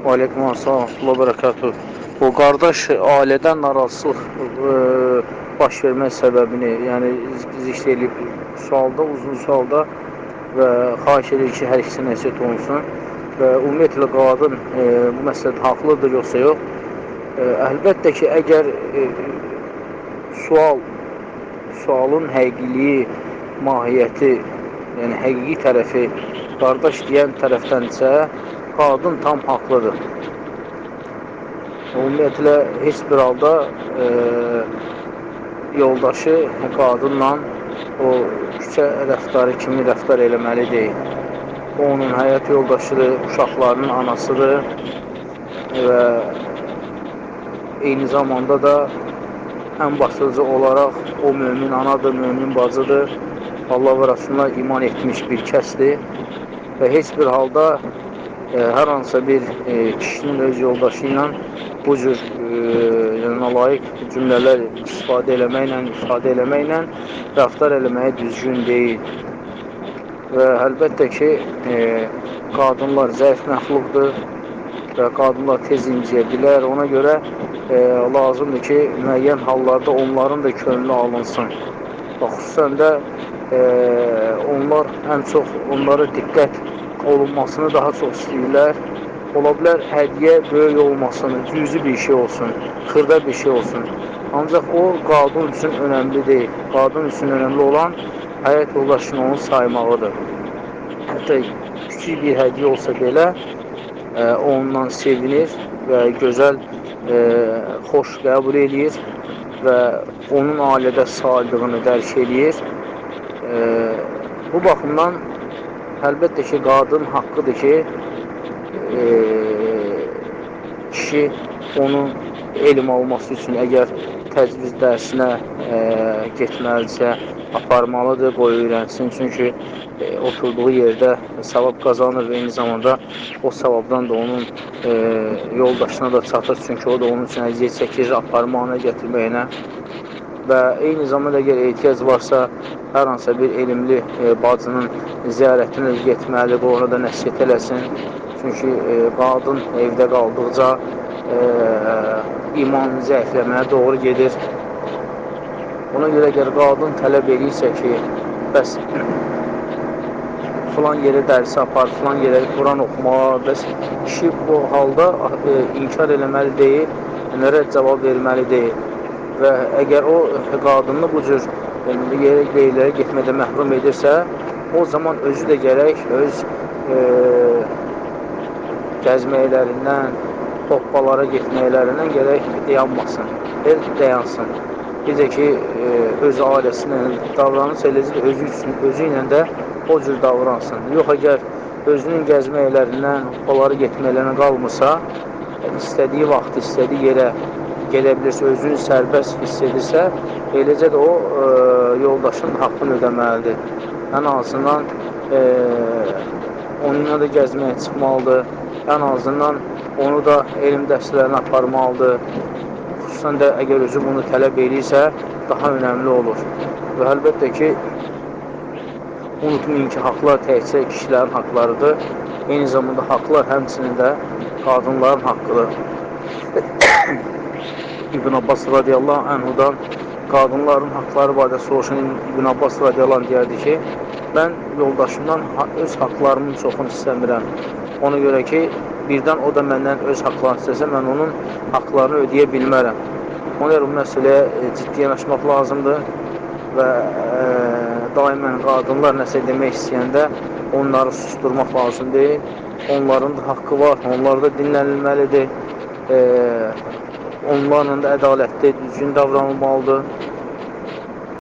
Aleyküm assalam, bərəkatuhu. Bu qardaş ailədən narazılıq baş vermək səbəbini, yəni zikr edib sualda, uzun sualda və xahiş edir ki, hər ikisi nəsiyyət olunsun və ümumiyyətlə qadın bu məsələdə haqlıdır yoxsa yox. Əlbəttə ki, əgər sualın həqiqiliyi, mahiyyəti, yəni həqiqi tərəfi qardaş deyən tərəfdənsə, qadın tam haqlıdır. Ümumiyyətlə, heç bir halda yoldaşı qadınla o küçə rəftarı kimi rəftar eləməli deyil. O, onun həyat yoldaşıdır, uşaqlarının anasıdır və eyni zamanda da ən başlıca olaraq o mömin anadır, mömin bacıdır, Allah və Rasuluna iman etmiş bir kəsdir və heç bir halda hər hansısa bir kişinin öz yoldaşı ilə bu cür layiq cümlələr istifadə eləməklə rəftar eləməyə düzgün deyil. Və əlbəttə ki, qadınlar zəif məxluqdur və qadınlar tez inciyə bilər. Ona görə lazımdır ki, müəyyən hallarda onların da könlü alınsın. Xüsusən də onlar ən çox onlara diqqət olunmasını daha çox istəyirlər. Ola bilər, hədiyyə böyük olmasın, cüzi bir şey olsun, xırda bir şey olsun. Ancaq o, qadın üçün önəmli deyil. Qadın üçün önəmli olan həyat yoldaşını onu saymağıdır. Hətta küçük bir hədiyyə olsa belə, ondan sevinir və gözəl, xoş qəbul edir və onun ailədə sağlığını dərk edir. Bu baxımdan əlbəttə ki, qadın haqqıdır ki, kişi onun elm alması üçün əgər təcviz dərsinə getməlidirsə, aparmalıdır, qoy öyrənsin. Çünki oturduğu yerdə savab qazanır və eyni zamanda o savabdan da onun yoldaşına da çatır. Çünki o da onun üçün əziyyət çəkir, aparmağına, gətirməyinə. Və eyni zamanda əgər ehtiyac varsa, hər hansısa bir elmli bacının ziyarətinə getməlidir, ona da nəsiyyət eləsin. Çünki qadın evdə qaldıqca iman zəifləməyə doğru gedir. Ona görə əgər qadın tələb edirsə ki, bəs filan yerə dərsi apar, filan yerə Quran oxumağa, bəs kişi bu halda inkar eləməli deyil, rədd cavab verməli deyil. Və əgər o qadını bu cür yerlərə getmədə məhrum edirsə, o zaman özü də gərək öz gəzməklərindən, hoppalara getməklərindən gərək dayanmasın, dayansın. Necə ki, öz ailəsinə davranırsa, eləcə də özü ilə də o cür davransın. Yox, əgər özünün gəzməklərindən, hoppalara getməklərindən qalmırsa, istədiyi vaxt, istədiyi yerə gedə bilirsə, özünü sərbəst hiss edirsə, eləcə də o yoldaşın haqqını ödəməlidir. Ən azından onunla da gəzməyə çıxmalıdır, ən azından onu da elm dərslərini aparmalıdır. Xüsusən də əgər özü bunu tələb edirsə, daha önəmli olur. Və əlbəttə ki, unutmayın ki, haqlar təkcə kişilərin haqlarıdır. Eyni zamanda haqlar həmçinin də qadınların haqqıdır. İbn Abbas radiyallahu anhudan qadınların haqları barədə soruşan İbn Abbas radiyallahu anh deyərdi ki, mən yoldaşımdan öz haqlarımın çoxunu istəmirəm. Ona görə ki, birdən o da məndən öz haqlarını istəsə, mən onun haqlarını ödəyə bilmərəm. Ona görə bu məsələyə ciddi yanaşmaq lazımdır və daimən qadınlar nəsə demək istəyəndə onları susturmaq lazım deyil. Onların da haqqı var, onlar da dinlənilməlidir. Onlarla da ədalətli, düzgün davranılmalıdır.